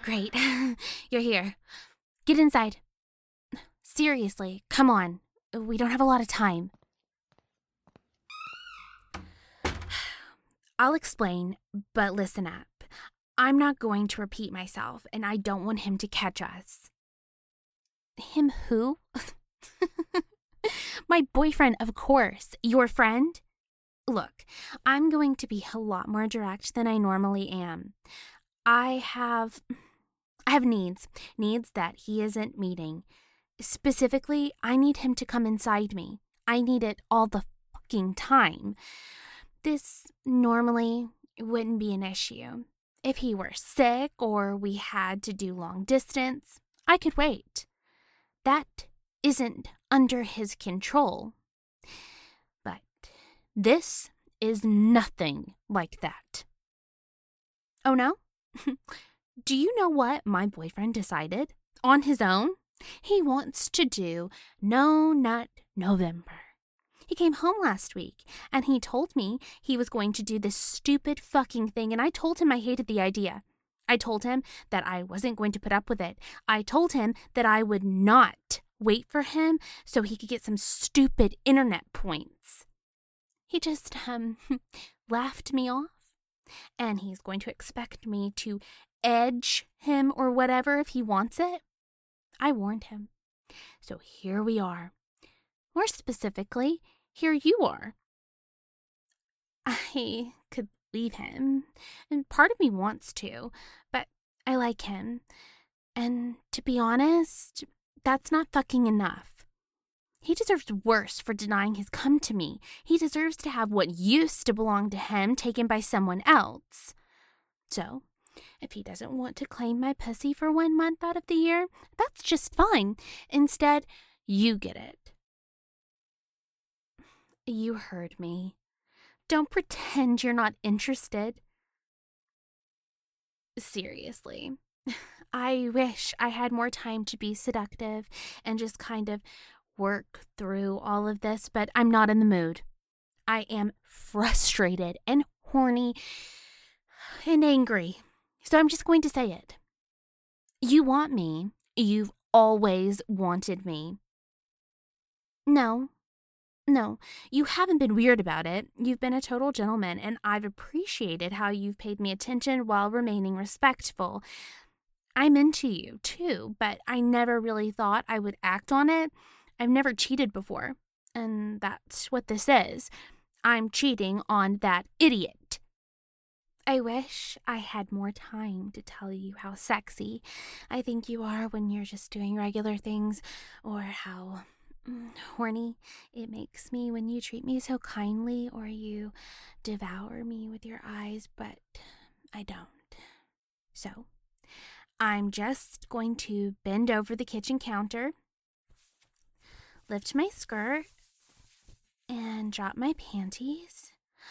Great. You're here. Get inside. Seriously, come on. We don't have a lot of time. I'll explain, but listen up. I'm not going to repeat myself, and I don't want him to catch us. Him who? My boyfriend, of course. Your friend? Look, I'm going to be a lot more direct than I normally am. I have needs that he isn't meeting. Specifically, I need him to come inside me. I need it all the fucking time. This normally wouldn't be an issue. If he were sick or we had to do long distance, I could wait. That isn't under his control. But this is nothing like that. Oh no? Do you know what my boyfriend decided? On his own? He wants to do No Nut November. He came home last week, and he told me he was going to do this stupid fucking thing, and I told him I hated the idea. I told him that I wasn't going to put up with it. I told him that I would not wait for him so he could get some stupid internet points. He just, laughed me off, and he's going to expect me to edge him or whatever if he wants it. I warned him. So here we are. More specifically, here you are. I could leave him, and part of me wants to, but I like him. And to be honest, that's not fucking enough. He deserves worse for denying his come to me. He deserves to have what used to belong to him taken by someone else. So, if he doesn't want to claim my pussy for 1 month out of the year, that's just fine. Instead, you get it. You heard me. Don't pretend you're not interested. Seriously, I wish I had more time to be seductive and just kind of work through all of this, but I'm not in the mood. I am frustrated and horny and angry, so I'm just going to say it. You want me. You've always wanted me. No, you haven't been weird about it. You've been a total gentleman, and I've appreciated how you've paid me attention while remaining respectful. I'm into you, too, but I never really thought I would act on it. I've never cheated before, and that's what this is. I'm cheating on that idiot. I wish I had more time to tell you how sexy I think you are when you're just doing regular things, or how horny it makes me when you treat me so kindly or you devour me with your eyes, but I don't. So, I'm just going to bend over the kitchen counter, lift my skirt, and drop my panties.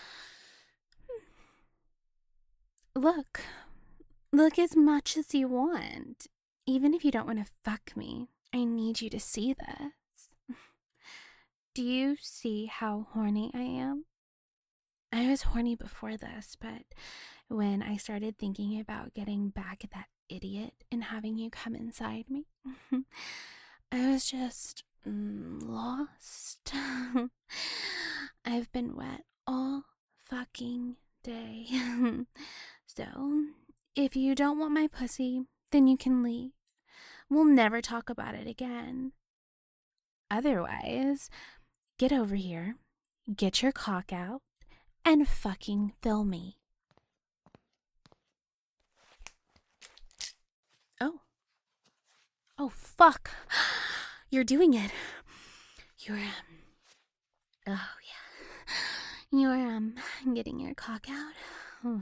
Look as much as you want. Even if you don't want to fuck me, I need you to see this. Do you see how horny I am? I was horny before this, but when I started thinking about getting back at that idiot and having you come inside me, I was just lost. I've been wet all fucking day. So, if you don't want my pussy, then you can leave. We'll never talk about it again. Otherwise, get over here, get your cock out, and fucking fill me. Oh, fuck. You're doing it. You're, oh, yeah. You're, getting your cock out.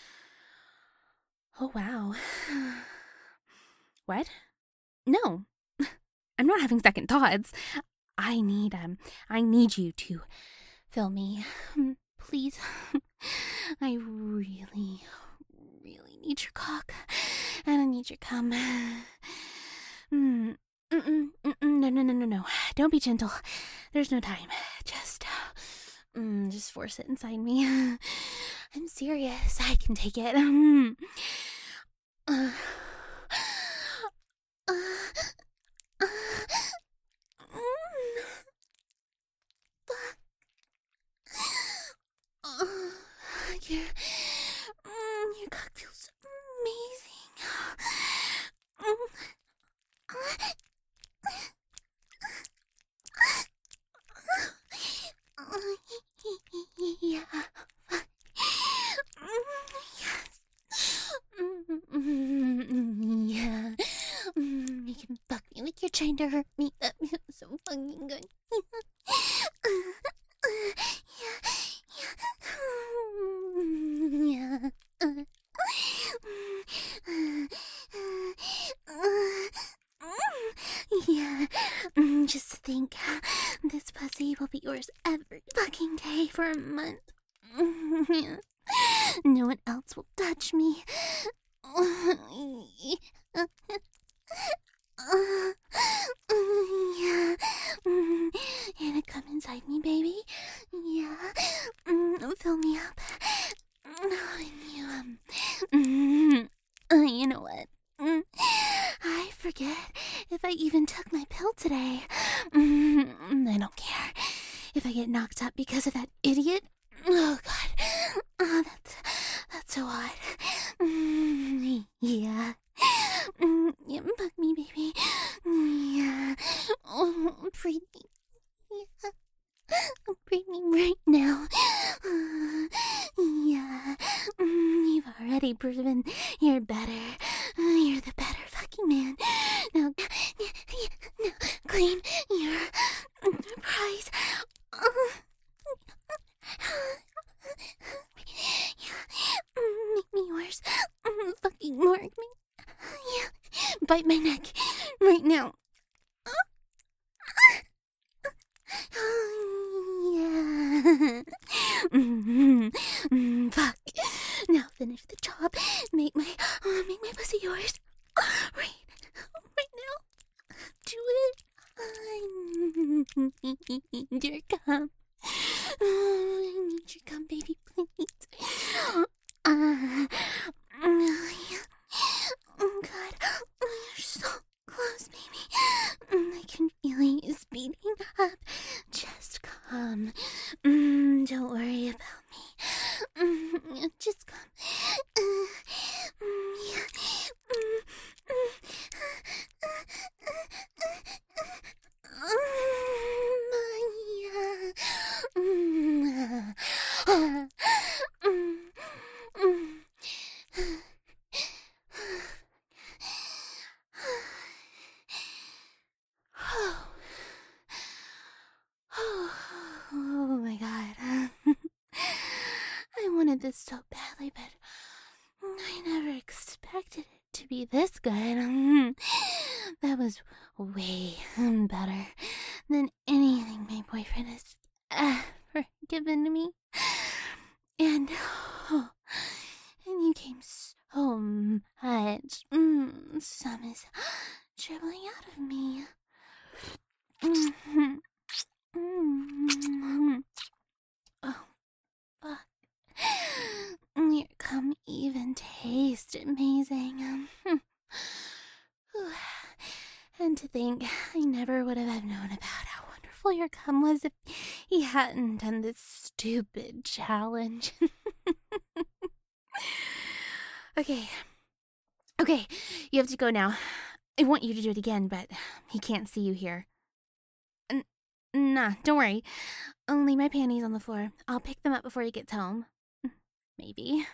Oh, wow. What? No. I'm not having second thoughts. I need you to fill me. Please. I really need your cock. And I need your cum. No. Don't be gentle. There's no time. Just force it inside me. I'm serious. I can take it. Your cock feels amazing. Yeah. Yeah. You can fuck me like you're trying to hurt me. That feels so fucking good. Yeah. Yeah. Just think, this pussy will be yours every fucking day for a month. No one else will touch me. Yeah. You're gonna come inside me, baby? Yeah. Fill me up. You know what? I forget if I even took my pill today. I don't care if I get knocked up because of that idiot. Oh God, that's so hot. Yeah. Yeah, fuck me, baby. Yeah. Oh, breathe me. Yeah. Breathe me right now. Yeah. You've already proven you're better. You're the better fucking man. Now claim your prize. Make me yours. Fucking mark me. Yeah. Bite my neck right now. Yeah. Fuck. Now finish the job. Make my pussy yours. Right now. Do it. Dear come. I need your cum, baby, please. Oh God, you're so close, baby. I can feel it speeding up. Just come. Don't worry about me. Just come. Oh my God. I wanted this so badly, but I never expected it to be this good. That was way better than anything my boyfriend has ever given to me. And you came so much. Some is dribbling out of me. Oh, fuck. Your cum even tastes amazing. And to think I never would have known about how wonderful your cum was if he hadn't done this stupid challenge. Okay, you have to go now. I want you to do it again, but he can't see you here. Nah, don't worry. I'll leave my panties on the floor. I'll pick them up before he gets home. Maybe.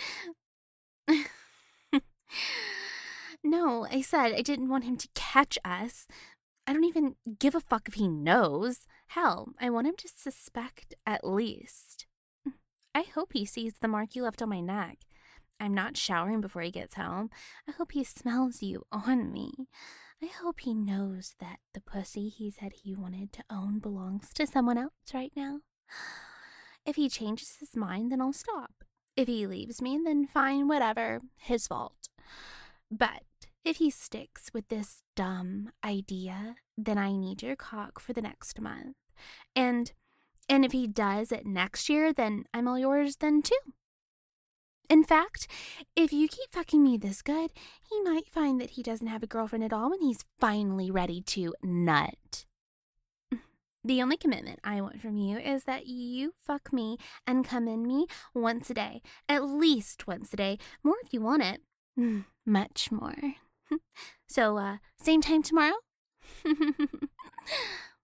No, I said I didn't want him to catch us. I don't even give a fuck if he knows. Hell, I want him to suspect at least. I hope he sees the mark you left on my neck. I'm not showering before he gets home. I hope he smells you on me. I hope he knows that the pussy he said he wanted to own belongs to someone else right now. If he changes his mind, then I'll stop. If he leaves me, then fine, whatever, his fault. But if he sticks with this dumb idea, then I need your cock for the next month. And if he does it next year, then I'm all yours then too. In fact, if you keep fucking me this good, he might find that he doesn't have a girlfriend at all when he's finally ready to nut. The only commitment I want from you is that you fuck me and come in me once a day. At least once a day. More if you want it. Much more. So, same time tomorrow?